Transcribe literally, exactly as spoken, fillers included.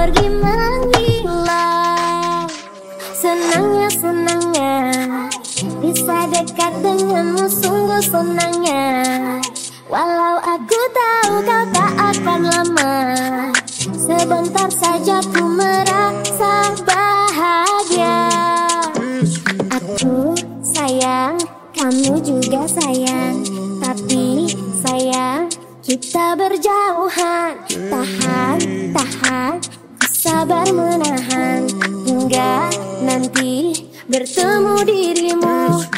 pergi menghilang. Senangnya, senangnya bisa dekat denganmu, sungguh senangnya. Walau aku tahu kau tak akan lama, sebentar saja ku merasa bahagia. Aku sayang, kamu juga sayang, tapi sayang kita berjauhan. Tahan, tahan, sabar menahan hingga nanti bertemu dirimu.